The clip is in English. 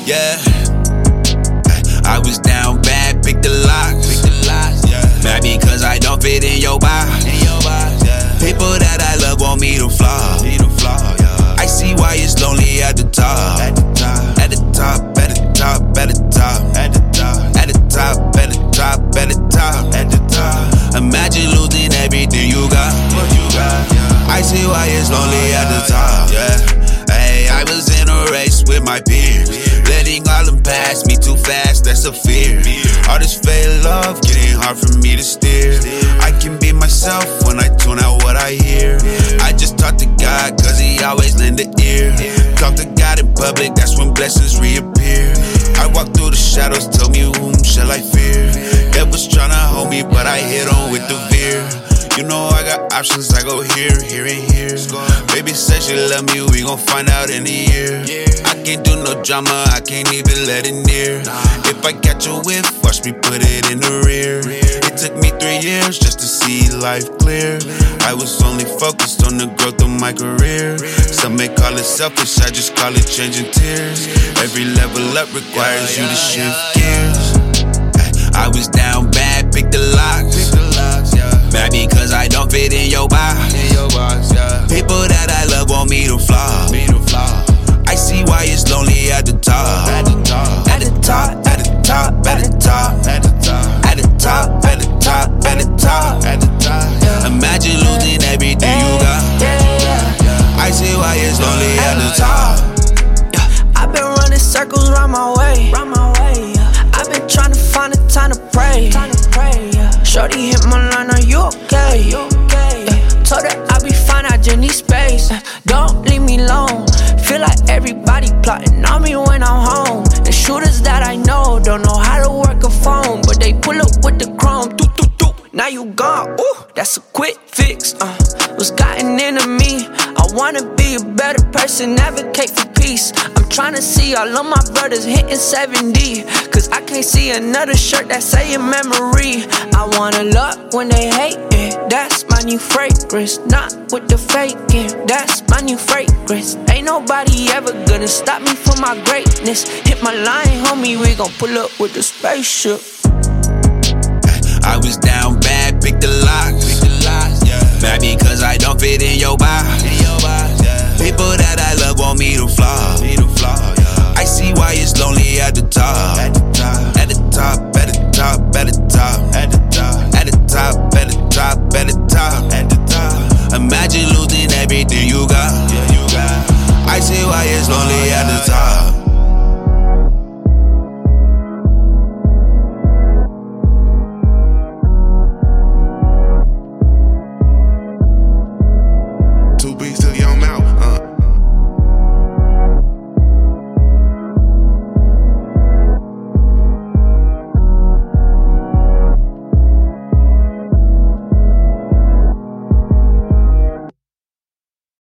yeah. I was down bad, pick the locks, yeah. Mad because I don't fit in your box, yeah. People that I love want me to flop, yeah. I see why it's lonely at the top, at the top, at the top, at the top, at the top, at the top, at the top, at the top, at the top, at the top. Imagine losing everything you got, what you got, yeah. I see why it's lonely at the top, yeah. Hey, I was in a race with my peers, letting all them pass me too fast, that's a fear. All this fake love, getting hard for me to steer. I can be myself when I tune out what I hear. I just talk to God, cause he always lend an ear. Talk to God in public, that's when blessings reappear. I walk through the shadows, tell me whom shall I fear. That was tryna hold me, but I hit on with the veer. You know I got options, I go here, here, and here. Baby said she love me, we gon' find out in a year. I can't do no drama, I can't even let it near. If I catch a whiff, watch me put it in the rear. It took me 3 years just to see life clear. I was only focused on the growth of my career. Some may call it selfish, I just call it changing tears. Every level up requires you to shift gears. I was down bad, pick the locks, mad because I don't fit in your box, yeah. People that I love want me to flop, I see why it's lonely at the top, at the top, at the top, at the top, at the top, at the top, at the top, at the top, at the top, at the top. Imagine losing everything you got, I see why it's lonely at the top. I've been running circles round my way. I've been trying to find a time to pray. Shorty hit my line, are you okay? Told her I'll be fine, I just need space. Don't leave me alone. Feel like everybody plotting on me when I'm home. The shooters that I know don't know how to work a phone, but they pull up with the chrome. Now you gone, ooh, that's a quick fix. What's gotten into me? I wanna be a better person, advocate for peace. I'm tryna see all of my brothers hitting 70, cause I can't see another shirt that say in memory. I wanna love when they hate it, that's my new fragrance. Not with the faking, that's my new fragrance. Ain't nobody ever gonna stop me from my greatness. Hit my line, homie, we gon' pull up with the spaceship. I was down bad, pick the locks, yeah. Mad because I don't fit in your box, yeah. People that I love want me to flop, yeah. I see why it's lonely at the top, at the top, at the top, at the top, at the top, at the top, at the top, at the top, at the top, at the top. Imagine losing everything you got, I see why it's lonely at the top.